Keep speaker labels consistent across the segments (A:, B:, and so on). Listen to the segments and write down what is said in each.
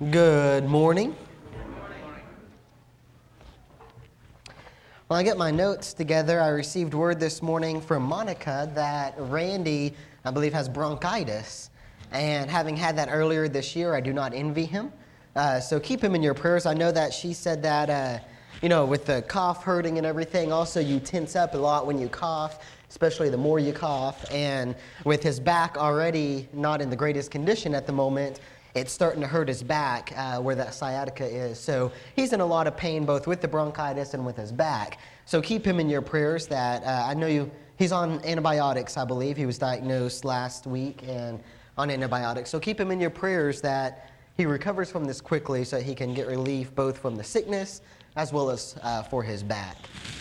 A: Good morning. Well, I get my notes together. I received word this morning from Monica that Randy, I believe, has bronchitis. And having had that earlier this year, I do not envy him. So keep him in your prayers. I know that she said that, with the cough hurting and everything, also you tense up a lot when you cough, especially the more you cough. And with his back already not in the greatest condition at the moment, it's starting to hurt his back where that sciatica is. So he's in a lot of pain both with the bronchitis and with his back. So keep him in your prayers that I know he's on antibiotics, I believe. He was diagnosed last week and on antibiotics. So keep him in your prayers that he recovers from this quickly so he can get relief both from the sickness as well as for his back.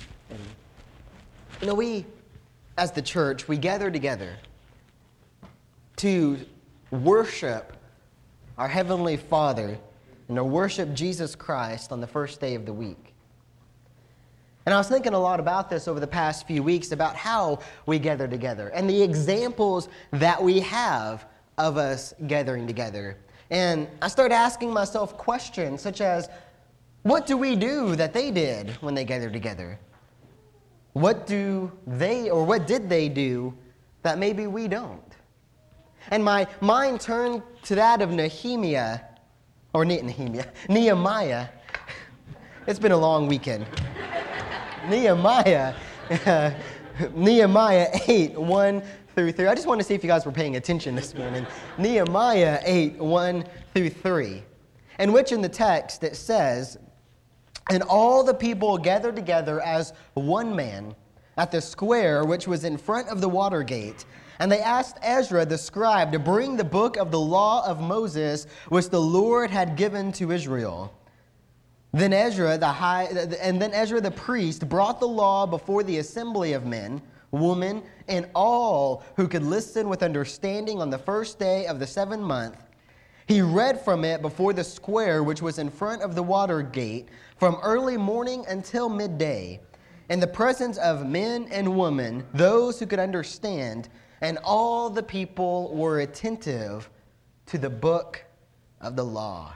A: And, we, as the church, we gather together to worship our Heavenly Father and to worship Jesus Christ on the first day of the week. And I was thinking a lot about this over the past few weeks about how we gather together and the examples that we have of us gathering together. And I started asking myself questions such as, what do we do that they did when they gathered together? What did they do that maybe we don't? And my mind turned to that of Nehemiah. It's been a long weekend. Nehemiah 8, 1 through 3. I just want to see if you guys were paying attention this morning. Nehemiah 8, 1 through 3. In which in the text it says, "And all the people gathered together as one man at the square which was in front of the water gate. And they asked Ezra the scribe to bring the book of the law of Moses, which the Lord had given to Israel. Then Ezra the priest brought the law before the assembly of men, women, and all who could listen with understanding on the first day of the 7th month. He read from it before the square which was in front of the water gate from early morning until midday, in the presence of men and women, those who could understand. And all the people were attentive to the book of the law."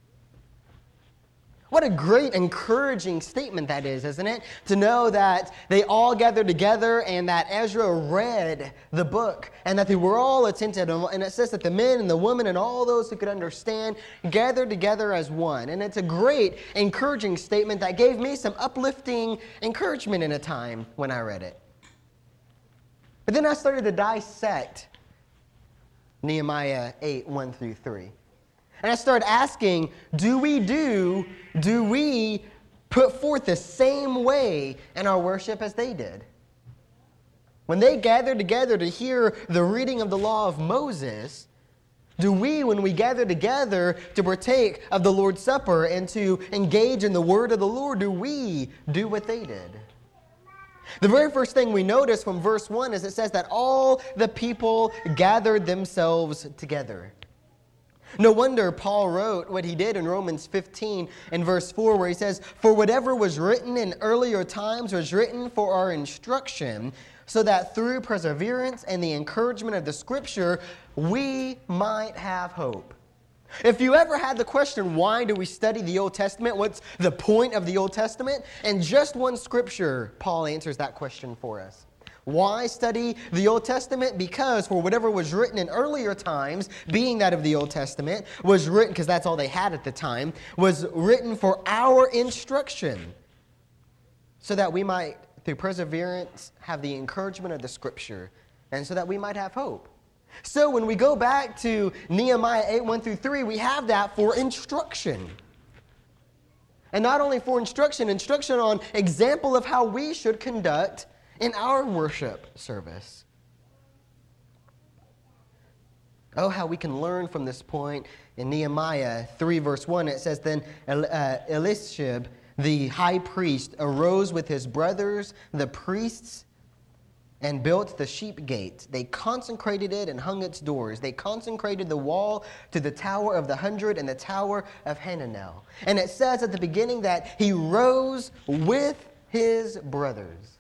A: What a great, encouraging statement that is, isn't it? To know that they all gathered together and that Ezra read the book and that they were all attentive. And it says that the men and the women and all those who could understand gathered together as one. And it's a great, encouraging statement that gave me some uplifting encouragement in a time when I read it. But then I started to dissect Nehemiah 8, 1 through 3. And I started asking, do we put forth the same way in our worship as they did? When they gathered together to hear the reading of the law of Moses, do we, when we gather together to partake of the Lord's Supper and to engage in the word of the Lord, do we do what they did? The very first thing we notice from verse 1 is it says that all the people gathered themselves together. No wonder Paul wrote what he did in Romans 15 and verse 4 where he says, "For whatever was written in earlier times was written for our instruction, so that through perseverance and the encouragement of the Scripture we might have hope." If you ever had the question, why do we study the Old Testament? What's the point of the Old Testament? In just one scripture, Paul answers that question for us. Why study the Old Testament? Because for whatever was written in earlier times, being that of the Old Testament, was written, because that's all they had at the time, was written for our instruction, so that we might, through perseverance, have the encouragement of the Scripture, and so that we might have hope. So when we go back to Nehemiah 8, 1 through 3, we have that for instruction. And not only for instruction on example of how we should conduct in our worship service. Oh, how we can learn from this point in Nehemiah 3, verse 1. It says, "Then Eliashib, the high priest, arose with his brothers, the priests, and built the sheep gate. They consecrated it and hung its doors. They consecrated the wall to the Tower of the 100 and the Tower of Hananel." And it says at the beginning that he rose with his brothers,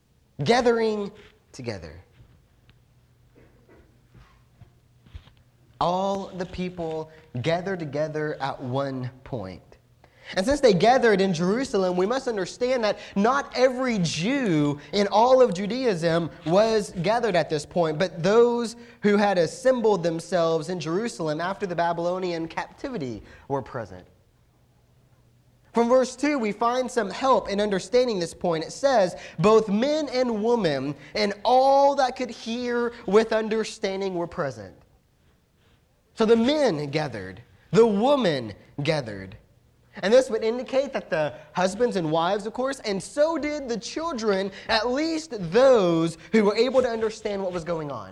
A: gathering together. All the people gathered together at one point. And since they gathered in Jerusalem, we must understand that not every Jew in all of Judaism was gathered at this point, but those who had assembled themselves in Jerusalem after the Babylonian captivity were present. From verse 2, we find some help in understanding this point. It says, both men and women and all that could hear with understanding were present. So the men gathered, the women gathered. And this would indicate that the husbands and wives, of course, and so did the children, at least those who were able to understand what was going on.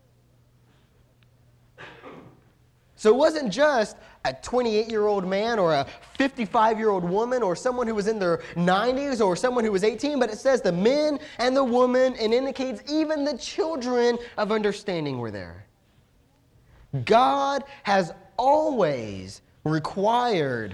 A: So it wasn't just a 28-year-old man or a 55-year-old woman or someone who was in their 90s or someone who was 18, but it says the men and the women, and indicates even the children of understanding were there. God has always required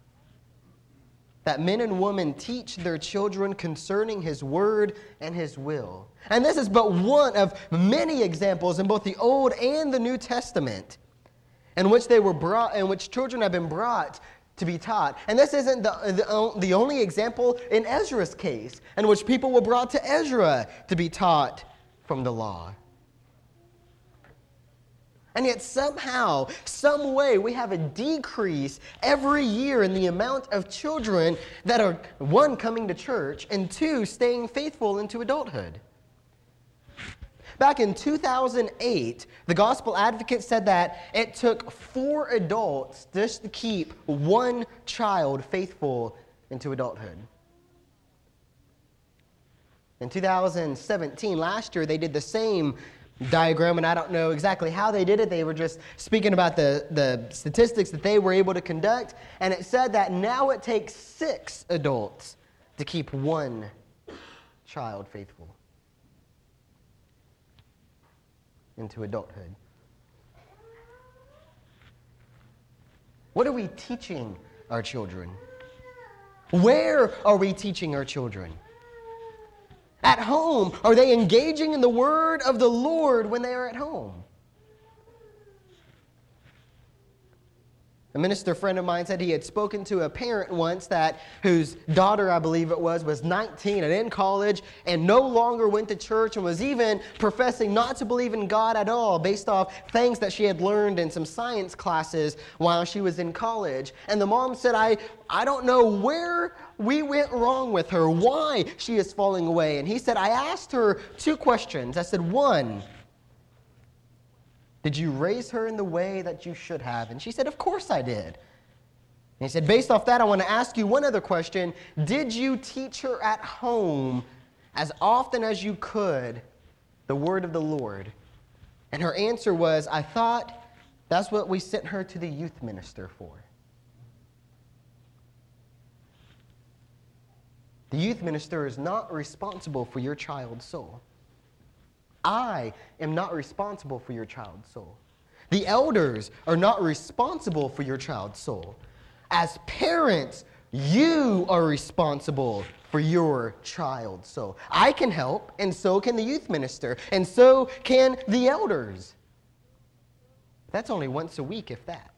A: that men and women teach their children concerning His word and His will. And this is but one of many examples in both the Old and the New Testament in which children have been brought to be taught. And this isn't the only example in Ezra's case, in which people were brought to Ezra to be taught from the law. And yet somehow, some way, we have a decrease every year in the amount of children that are, one, coming to church, and two, staying faithful into adulthood. Back in 2008, the Gospel Advocate said that it took 4 adults just to keep one child faithful into adulthood. In 2017, last year, they did the same diagram, and I don't know exactly how they did it. They were just speaking about the statistics that they were able to conduct, and it said that now it takes 6 adults to keep one child faithful into adulthood. What are we teaching our children? Where are we teaching our children? At home, are they engaging in the word of the Lord when they are at home? A minister friend of mine said he had spoken to a parent once whose daughter, I believe it was 19 and in college and no longer went to church and was even professing not to believe in God at all based off things that she had learned in some science classes while she was in college. And the mom said, I don't know where we went wrong with her, why she is falling away. And he said, I asked her 2 questions. I said, 1, did you raise her in the way that you should have? And she said, of course I did. And he said, based off that, I want to ask you one other question. Did you teach her at home as often as you could the word of the Lord? And her answer was, I thought that's what we sent her to the youth minister for. The youth minister is not responsible for your child's soul. I am not responsible for your child's soul. The elders are not responsible for your child's soul. As parents, you are responsible for your child's soul. I can help, and so can the youth minister, and so can the elders. That's only once a week, if that.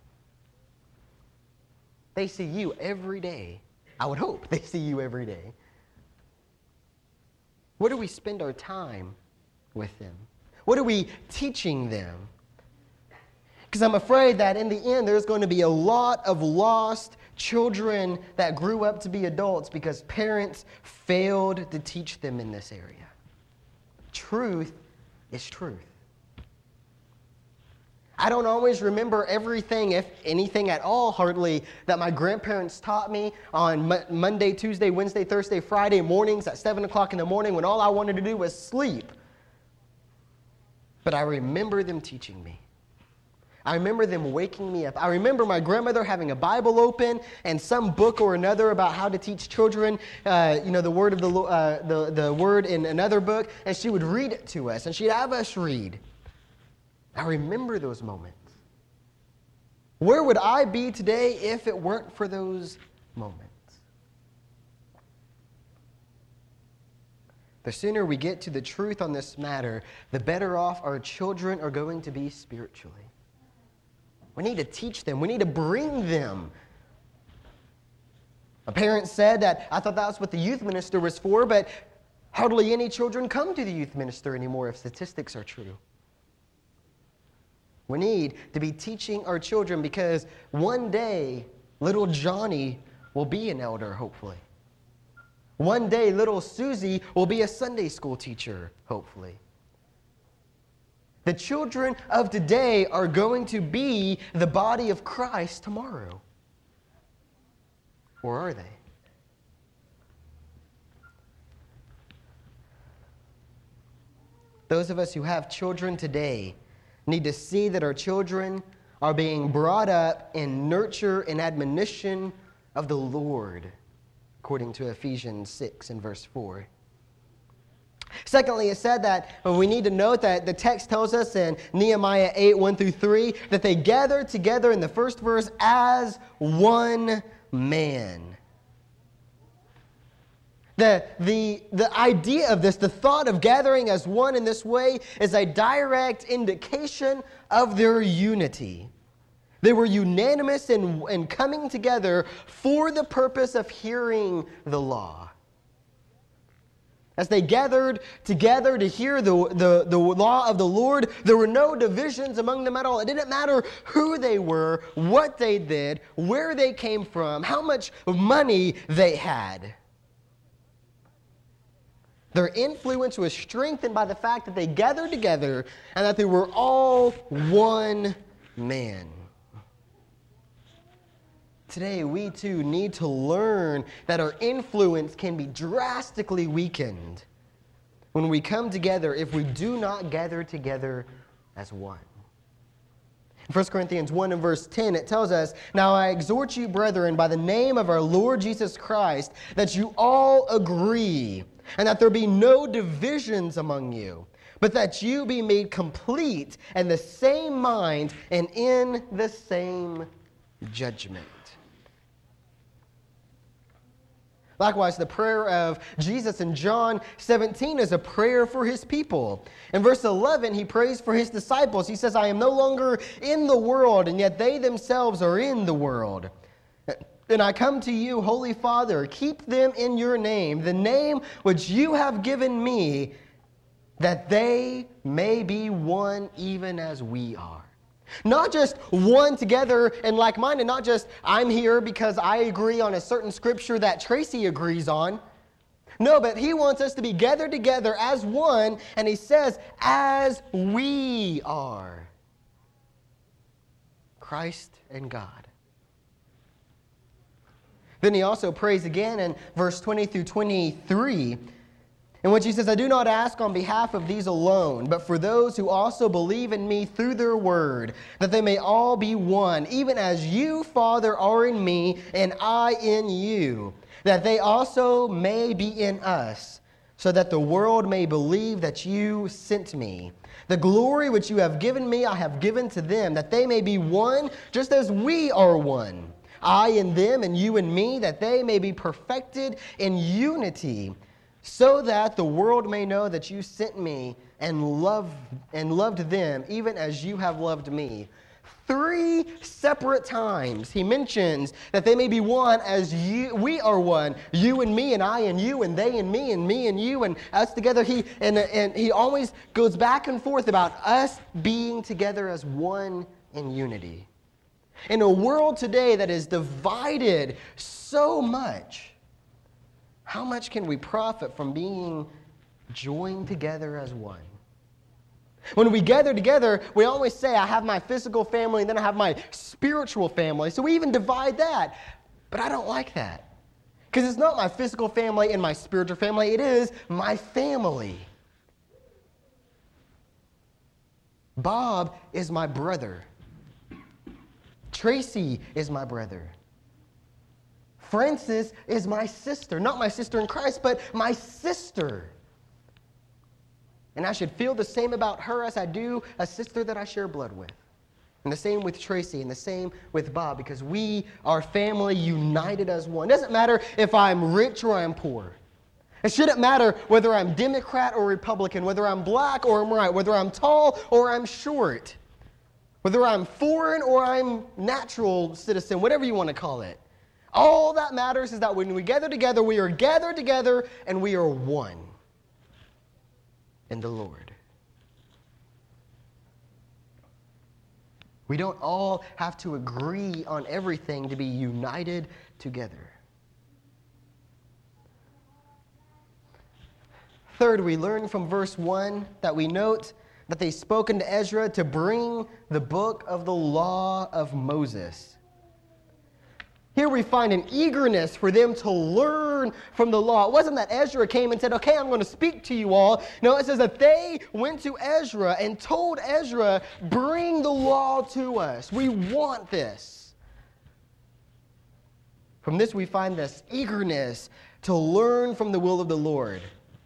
A: They see you every day. I would hope they see you every day. Where do we spend our time with them? What are we teaching them? Because I'm afraid that in the end, there's going to be a lot of lost children that grew up to be adults because parents failed to teach them in this area. Truth is truth. I don't always remember everything, if anything at all, hardly, that my grandparents taught me on Monday, Tuesday, Wednesday, Thursday, Friday mornings at 7 o'clock in the morning when all I wanted to do was sleep. But I remember them teaching me. I remember them waking me up. I remember my grandmother having a Bible open and some book or another about how to teach children, the word of the word in another book, and she would read it to us, and she'd have us read. I remember those moments. Where would I be today if it weren't for those moments? The sooner we get to the truth on this matter, the better off our children are going to be spiritually. We need to teach them. We need to bring them. A parent said that, I thought that was what the youth minister was for, but hardly any children come to the youth minister anymore if statistics are true. We need to be teaching our children because one day, little Johnny will be an elder, hopefully. One day, little Susie will be a Sunday school teacher, hopefully. The children of today are going to be the body of Christ tomorrow. Or are they? Those of us who have children today need to see that our children are being brought up in nurture and admonition of the Lord, according to Ephesians 6 and verse 4. Secondly, it said that we need to note that the text tells us in Nehemiah 8, 1 through 3, that they gathered together in the first verse as one man. The idea of this, the thought of gathering as one in this way, is a direct indication of their unity. They were unanimous in coming together for the purpose of hearing the law. As they gathered together to hear the law of the Lord, there were no divisions among them at all. It didn't matter who they were, what they did, where they came from, how much money they had. Their influence was strengthened by the fact that they gathered together and that they were all one man. Today, we too need to learn that our influence can be drastically weakened when we come together if we do not gather together as one. In 1 Corinthians 1 and verse 10, it tells us, "Now I exhort you, brethren, by the name of our Lord Jesus Christ, that you all agree, and that there be no divisions among you, but that you be made complete in the same mind and in the same judgment." Likewise, the prayer of Jesus in John 17 is a prayer for his people. In verse 11, he prays for his disciples. He says, "I am no longer in the world, and yet they themselves are in the world. And I come to you, Holy Father, keep them in your name, the name which you have given me, that they may be one even as we are." Not just one together and like-minded, not just I'm here because I agree on a certain scripture that Tracy agrees on. No, but he wants us to be gathered together as one, and he says, as we are. Christ and God. Then he also prays again in verse 20 through 23, in which he says, "I do not ask on behalf of these alone, but for those who also believe in me through their word, that they may all be one, even as you, Father, are in me, and I in you, that they also may be in us, so that the world may believe that you sent me. The glory which you have given me, I have given to them, that they may be one, just as we are one. I in them, and you in me, that they may be perfected in unity, so that the world may know that you sent me and loved them, even as you have loved me." 3 separate times he mentions that they may be one as we are one. You and me, and I and you, and they and me and you, and us together. He always goes back and forth about us being together as one in unity. In a world today that is divided so much, how much can we profit from being joined together as one? When we gather together, we always say, I have my physical family and then I have my spiritual family. So we even divide that. But I don't like that. Because it's not my physical family and my spiritual family. It is my family. Bob is my brother. Tracy is my brother. Frances is my sister. Not my sister in Christ, but my sister. And I should feel the same about her as I do a sister that I share blood with. And the same with Tracy, and the same with Bob, because we are family united as one. It doesn't matter if I'm rich or I'm poor. It shouldn't matter whether I'm Democrat or Republican, whether I'm black or I'm white, whether I'm tall or I'm short. Whether I'm foreign or I'm natural citizen, whatever you want to call it. All that matters is that when we gather together, we are gathered together and we are one in the Lord. We don't all have to agree on everything to be united together. Third, we learn from verse 1 that we note that they spoke unto Ezra to bring the book of the law of Moses. Here we find an eagerness for them to learn from the law. It wasn't that Ezra came and said, okay, I'm going to speak to you all. No, it says that they went to Ezra and told Ezra, bring the law to us. We want this. From this we find this eagerness to learn from the will of the Lord.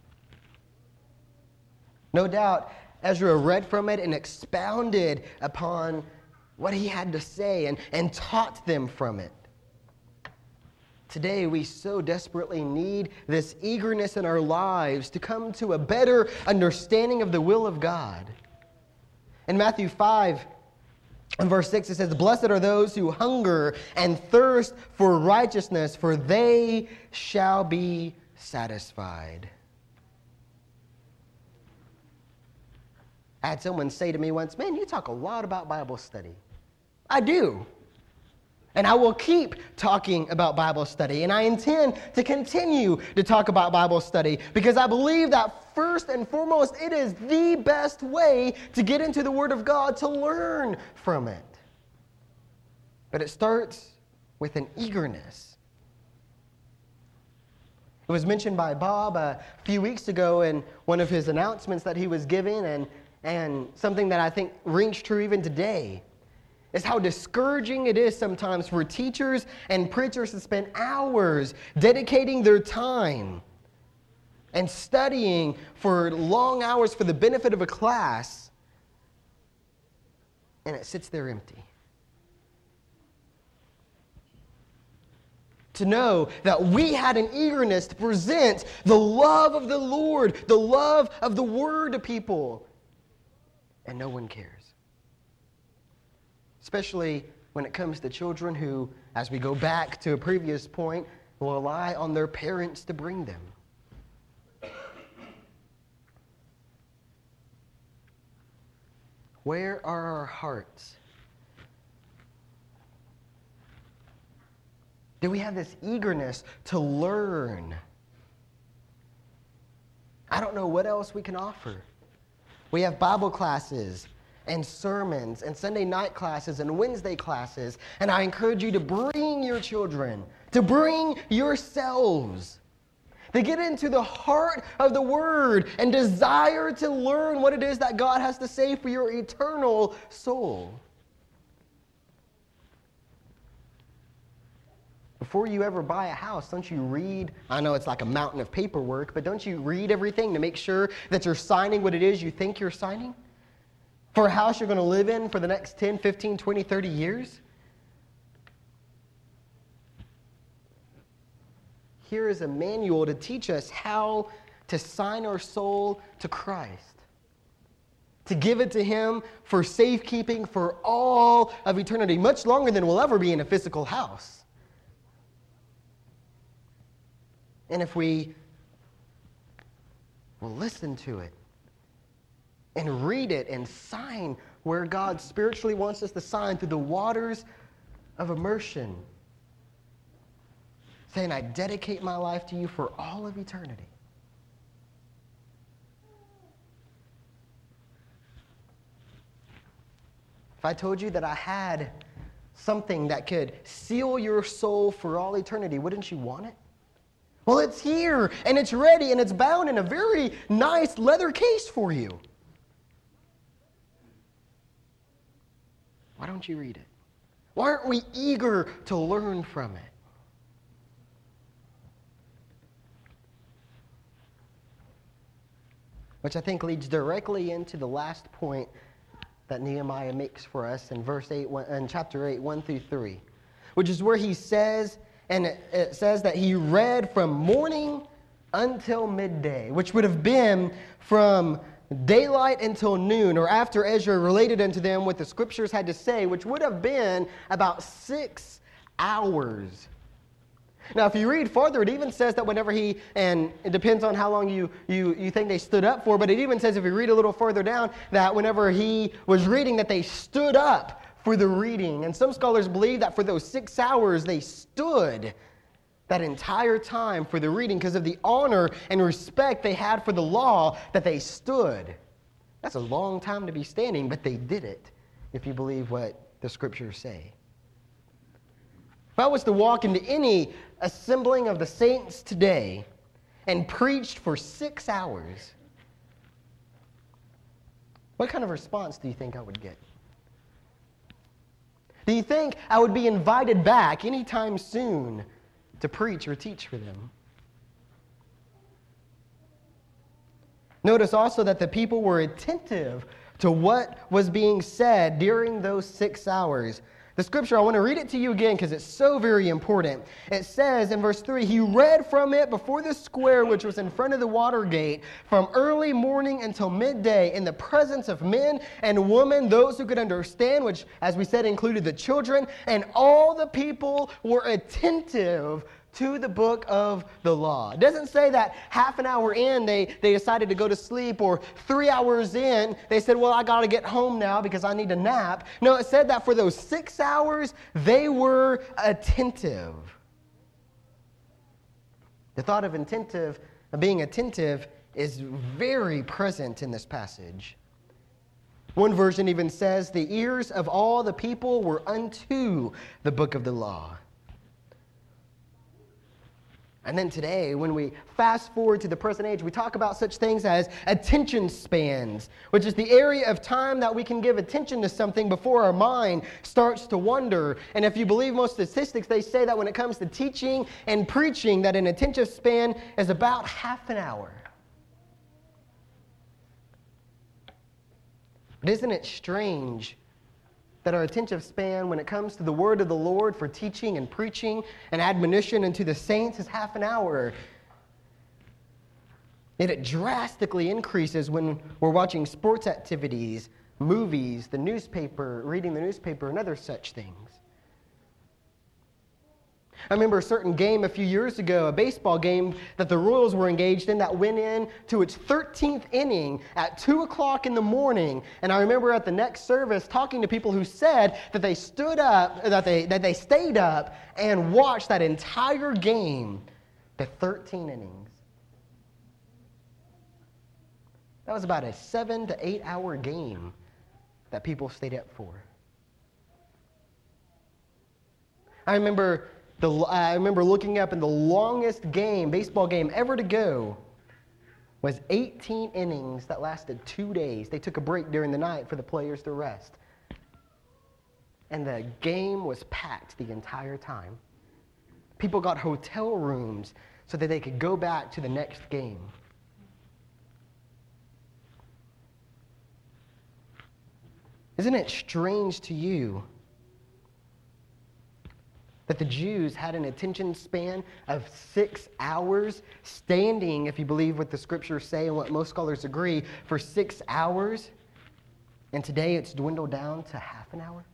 A: No doubt, Ezra read from it and expounded upon what he had to say and taught them from it. Today, we so desperately need this eagerness in our lives to come to a better understanding of the will of God. In Matthew 5, in verse 6, it says, blessed are those who hunger and thirst for righteousness, for they shall be satisfied. I had someone say to me once, man, you talk a lot about Bible study. I do. And I will keep talking about Bible study. And I intend to continue to talk about Bible study because I believe that first and foremost, it is the best way to get into the Word of God, to learn from it. But it starts with an eagerness. It was mentioned by Bob a few weeks ago in one of his announcements that he was giving, and something that I think rings true even today is how discouraging it is sometimes for teachers and preachers to spend hours dedicating their time and studying for long hours for the benefit of a class, and it sits there empty. To know that we had an eagerness to present the love of the Lord, the love of the Word to people, and no one cares. Especially when it comes to children who, as we go back to a previous point, will rely on their parents to bring them. Where are our hearts? Do we have this eagerness to learn? I don't know what else we can offer. We have Bible classes and sermons and Sunday night classes and Wednesday classes. And I encourage you to bring your children, to bring yourselves, to get into the heart of the Word and desire to learn what it is that God has to say for your eternal soul. Before you ever buy a house, don't you read, I know it's like a mountain of paperwork, but don't you read everything to make sure that you're signing what it is you think you're signing? For a house you're going to live in for the next 10, 15, 20, 30 years? Here is a manual to teach us how to sign our soul to Christ, to give it to Him for safekeeping for all of eternity, much longer than we'll ever be in a physical house. And if we will listen to it and read it and sign where God spiritually wants us to sign through the waters of immersion, saying, I dedicate my life to you for all of eternity. If I told you that I had something that could seal your soul for all eternity, wouldn't you want it? Well, it's here, and it's ready, and it's bound in a very nice leather case for you. Why don't you read it? Why aren't we eager to learn from it? Which I think leads directly into the last point that Nehemiah makes for us in chapter 8, 1 through 3, which is where he says, and it says that he read from morning until midday, which would have been from daylight until noon, or after Ezra related unto them what the scriptures had to say, which would have been about 6 hours. Now, if you read farther, it even says that whenever and it depends on how long you think they stood up for, but it even says, if you read a little further down, that whenever he was reading, that they stood up for the reading. And some scholars believe that for those 6 hours, they stood that entire time for the reading because of the honor and respect they had for the law, that they stood. That's a long time to be standing, but they did it, if you believe what the scriptures say. If I was to walk into any assembling of the saints today and preached for 6 hours, what kind of response do you think I would get? Do you think I would be invited back anytime soon to preach or teach for them? Notice also that the people were attentive to what was being said during those 6 hours. The scripture, I want to read it to you again because it's so very important. It says in verse 3, he read from it before the square which was in front of the water gate from early morning until midday in the presence of men and women, those who could understand, which, as we said, included the children, and all the people were attentive to the book of the law. It doesn't say that half an hour in they decided to go to sleep, or 3 hours in they said, well, I got to get home now because I need a nap. No, it said that for those 6 hours they were attentive. The thought of being attentive is very present in this passage. One version even says the ears of all the people were unto the book of the law. And then today, when we fast forward to the present age, we talk about such things as attention spans, which is the area of time that we can give attention to something before our mind starts to wander. And if you believe most statistics, they say that when it comes to teaching and preaching, that an attention span is about half an hour. But isn't it strange that our attention span when it comes to the word of the Lord for teaching and preaching and admonition unto the saints is half an hour? Yet it drastically increases when we're watching sports activities, movies, the newspaper, reading the newspaper, and other such things. I remember a certain game a few years ago, a baseball game that the Royals were engaged in that went in to its 13th inning at 2 o'clock in the morning. And I remember at the next service talking to people who said that they stood up, that they stayed up and watched that entire game, the 13 innings. That was about a 7 to 8 hour game that people stayed up for. I remember looking up, and the longest baseball game ever to go was 18 innings that lasted 2 days. They took a break during the night for the players to rest. And the game was packed the entire time. People got hotel rooms so that they could go back to the next game. Isn't it strange to you that the Jews had an attention span of 6 hours, standing, if you believe what the scriptures say and what most scholars agree, for 6 hours, and today it's dwindled down to half an hour?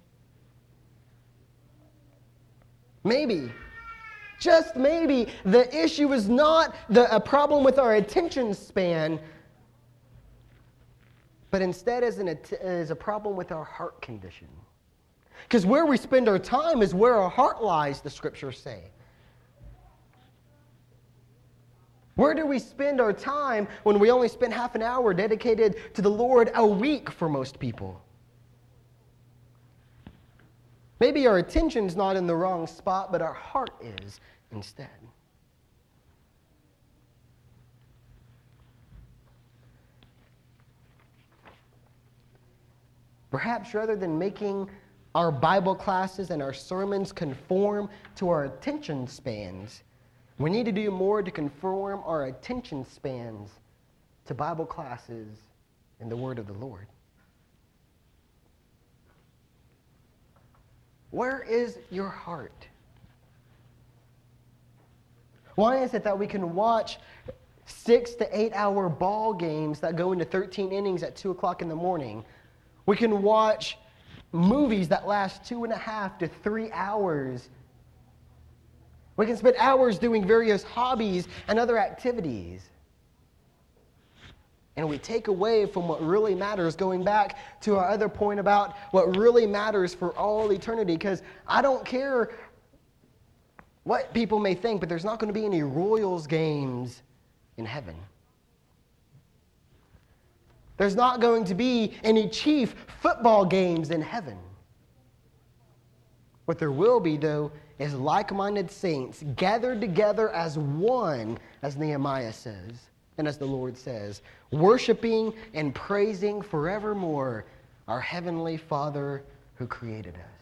A: Maybe, just maybe, the issue is not a problem with our attention span, but instead is a problem with our heart condition. Because where we spend our time is where our heart lies, the scriptures say. Where do we spend our time when we only spend half an hour dedicated to the Lord a week for most people? Maybe our attention's not in the wrong spot, but our heart is instead. Perhaps rather than making our Bible classes and our sermons conform to our attention spans, we need to do more to conform our attention spans to Bible classes and the Word of the Lord. Where is your heart? Why is it that we can watch 6 to 8 hour ball games that go into 13 innings at 2 o'clock in the morning. We can watch movies that last 2.5 to 3 hours. We can spend hours doing various hobbies and other activities. And we take away from what really matters, going back to our other point about what really matters for all eternity. Because I don't care what people may think, but there's not going to be any Royals games in heaven. There's not going to be any Chief football games in heaven. What there will be, though, is like-minded saints gathered together as one, as Nehemiah says, and as the Lord says, worshiping and praising forevermore our Heavenly Father who created us.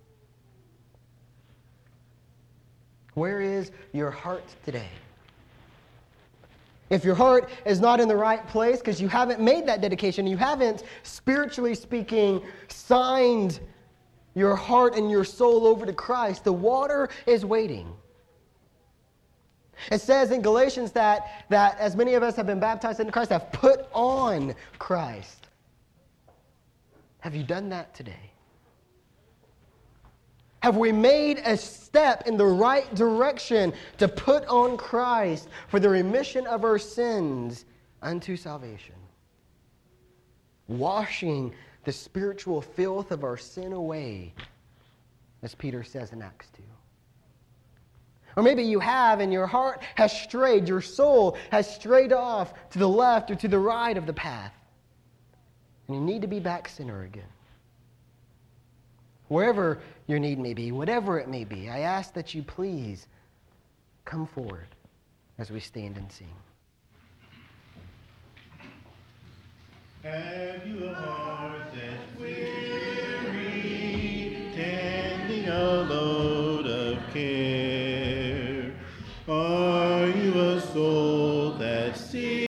A: Where is your heart today? If your heart is not in the right place because you haven't made that dedication, you haven't, spiritually speaking, signed your heart and your soul over to Christ, the water is waiting. It says in Galatians that as many of us have been baptized into Christ, have put on Christ. Have you done that today? Have we made a step in the right direction to put on Christ for the remission of our sins unto salvation? Washing the spiritual filth of our sin away, as Peter says in Acts 2. Or maybe you have, and your heart has strayed, your soul has strayed off to the left or to the right of the path. And you need to be back center again. Wherever your need may be, whatever it may be, I ask that you please come forward as we stand and sing.
B: Have you a heart that's weary, tending a load of care? Are you a soul